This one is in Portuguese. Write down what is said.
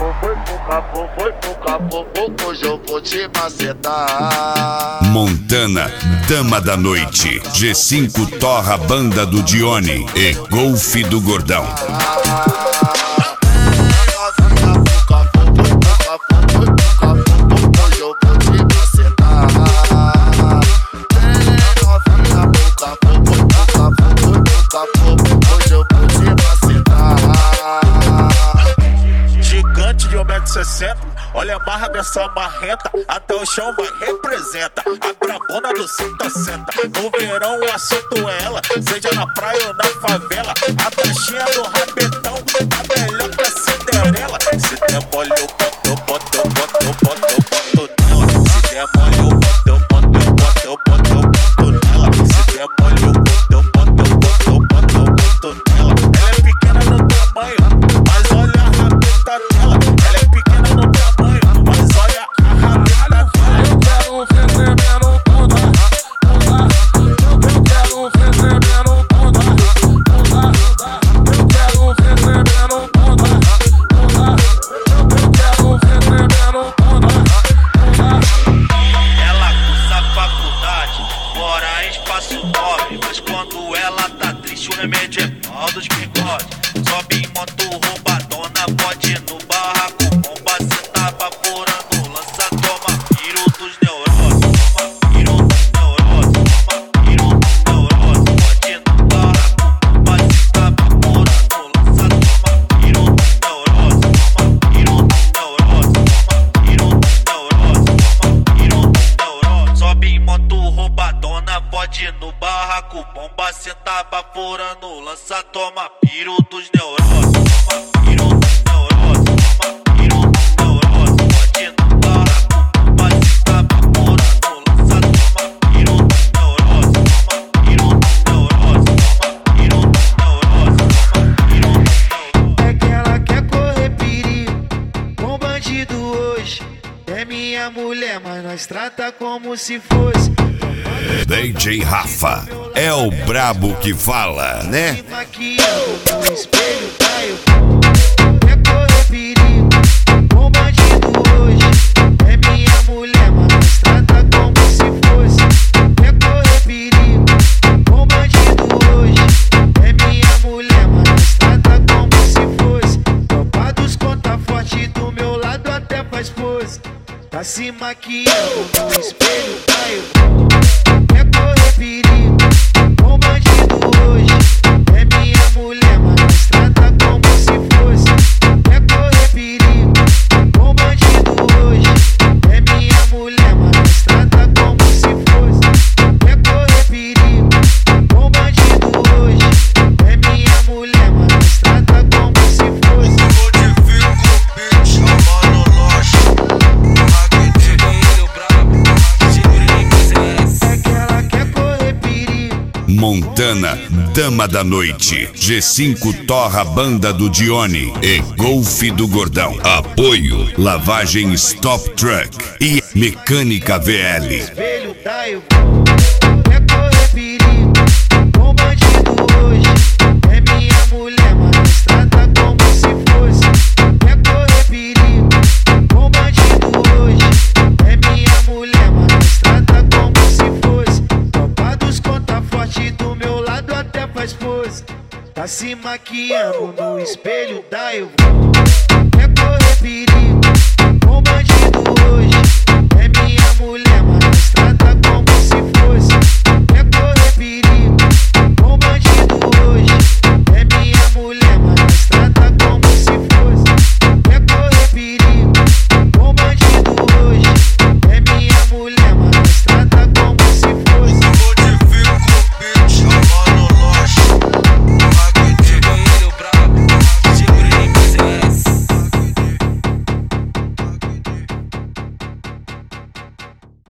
hoje eu vou te macetar. Montana, Dama da Noite, G5 Torra, Banda do Dione e Golfe do Gordão. Gigante de 1,60 m, olha a barra dessa marrenta, até o chão vai, representa a brabona do senta-senta. No verão o assunto é ela, seja na praia ou na favela. A baixinha do rabetão, a melhor que a Cinderela. Se der mole eu boto nela. Se der mole eu boto nela. Se der mole eu boto nela. Ela é pequena no tamanho, mas olha a rabeta dela. Ela é pequena no tamanho, mas olha a rabeta dela. Eu quero um fenômeno bunda. Eu quero um fenômeno bunda. Eu quero um fenômeno bunda. Eu quero um fenômeno bunda. Ela cursa faculdade, mora em espaço nobre, mas quando ela tá triste o remédio é pau dos bigodes. Sobe em moto roubadona, pode no barraco, bomba, cê tá vaporando, lança, toma piro dos neuroses, toma piro dos neuroses, toma piro dos neuroses, pode no barraco, bomba, cê tá vaporando, lança, toma piro dos neuroses, toma piro dos neuroses, toma piro dos neuroses, toma piro dos neuroses. Sobe em moto roubadona, pode no barraco, bomba, cê tá vaporando, lança, toma piro dos neuroses, toma piro dos neuroses, toma piro dos neuroses, pode no barraco, bomba, cê tá vaporando, lança, toma piro dos neuroses, toma piro dos neuroses, toma piro dos neuroses, toma piro dos neuroses. É que ela quer correr perigo com bandido hoje. É minha mulher, mas nós trata como se fosse. DJ Rafa é o brabo que fala, né? Se maquiando no espelho, tá eu. Quer correr perigo com bandido hoje. É minha mulher, mas nós trata como se fosse. Quer correr perigo com bandido hoje. É minha mulher, mas nós trata como se fosse. Tropa dos conta forte do meu lado até faz pose. Tá se maquiando no espelho, tá eu. Quer correr perigo com bandido hoje. É minha mulher, mas nós trata como se fosse. Quer correr perigo com bandido hoje. É minha mulher, mas nós trata como se fosse. Quer correr perigo com bandido hoje. É minha mulher, mas nós trata como se fosse. É que ela quer correr perigo. Montana, Dama da Noite, G5 Torra, Banda do Dione e Golfe do Gordão. Apoio Lavagem Stop Truck e Mecânica VL. Espelho tá eu. Quer correr perigo com bandido hoje. É minha mulher, mas nós trata como se fosse. Quer correr perigo com bandido hoje. É minha mulher, mas nós trata como se fosse. Tropa dos conta forte do meu lado até faz pose. Tá se maquiando no espelho, dá eu. Quer correr perigo